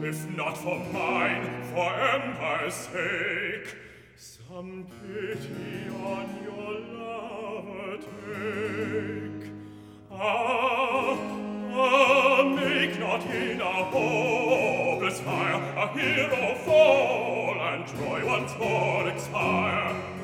if not for mine, for empire's sake. Some pity on your lover take. Make not in a hopeless fire a hero fall, and Troy once more expire.